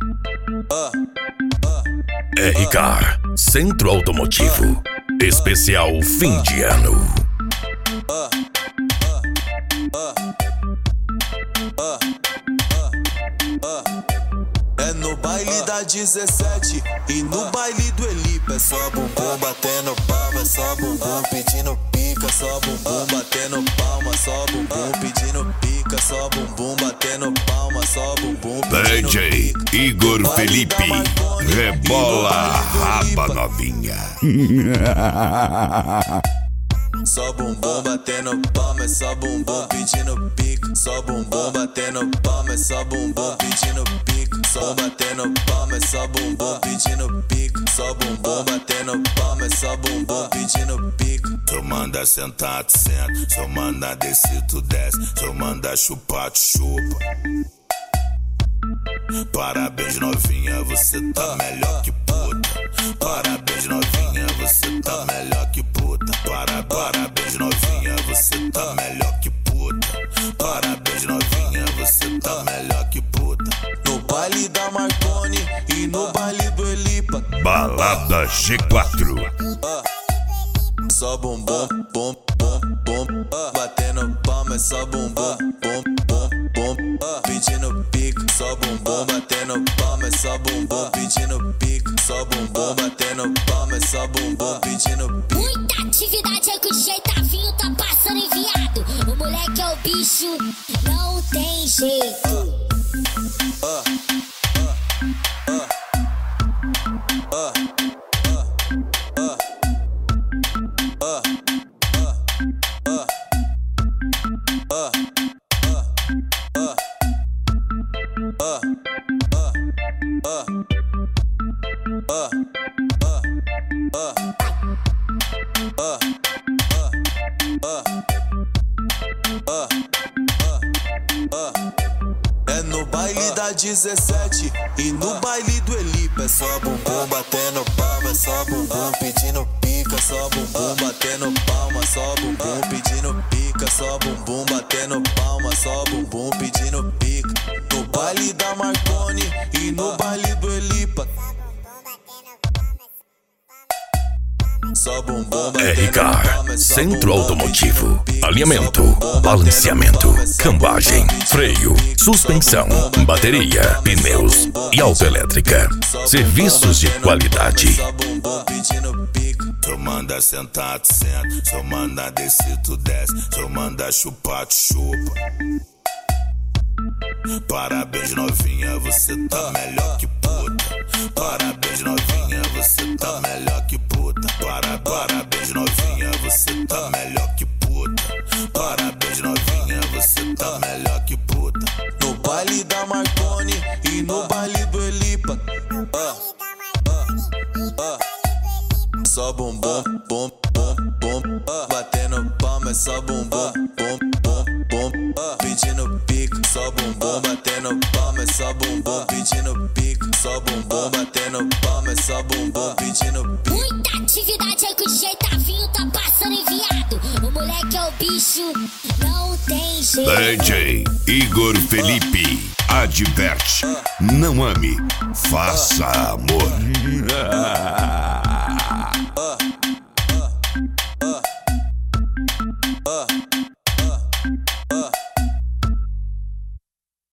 RK Centro Automotivo Especial Fim de Ano. É no baile da 17 e no baile do Elipa. É só bumbum batendo palma, é só bumbum pedindo pica. Só bumbum batendo palma, só bumbum pedindo pica. Só bumbum batendo palma, só bumbum pedindo DJ pica. Igor Felipe rebola a raba novinha. Só bumbum batendo palma, é só bumbum pedindo pica. Só bumbum batendo palma, é só bumbum pedindo pica. Só batendo palma, é só bumbum pedindo pica. Só bumbum batendo palma, é só bumbum pedindo pica. Se eu mandar sentar, tu senta. Se eu mandar descer, tu desce. Se eu mandar chupar, tu chupa. Parabéns novinha, você tá melhor que puta. Parabéns novinha, você tá melhor que puta. Parabéns novinha, você tá melhor que puta. Parabéns novinha, você tá melhor que puta. No baile da Marconi e no baile do Elipa. Balada G4. Só bumbum, bum, bum, bum. Batendo palma, é só bumbum, bum, bum, bum. Pedindo pica, só bumbum batendo palma, é só bumbum pedindo pica. Só bumbum batendo palma, é só bumbum pedindo pica. Muita atividade aí que o DJ Tavinho tá passando enviado. O moleque é o bicho, não tem jeito. É no baile da 17 e no baile do Elipa. É só bumbum batendo palma, é só bumbum pedindo pica. Só bumbum batendo palma, só bumbum pedindo pica. Só bumbum batendo palma, só bumbum pedindo pica. No baile da Marconi e no baile do Elipa. Só bumbum RK Centro Automotivo. Alinhamento, balanceamento, cambagem, freio, suspensão, bateria, pneus e autoelétrica. Serviços de qualidade. Se eu mandar sentar, tu senta. Se eu mandar descer, tu desce. Se eu mandar chupar, tu chupa. Parabéns novinha, você tá melhor que puta. Parabéns novinha, você tá melhor que puta. Parabéns novinha, você tá melhor que puta. Parabéns novinha, você tá melhor que puta. No baile da Marconi e no baile do Elipa. Só bumbum, bum, bum, bum. Batendo palma, é só bumbum, bum, bum, bum. Pedindo pica, só bumbum batendo palma, é só bumbum pedindo pica. Só bumbum batendo palma, é só bumbum pedindo pica. Muita atividade aí que o DJ Tavinho tá passando enviado. O moleque é o bicho, não tem jeito. DJ Igor Felipe adverte: não ame, faça amor.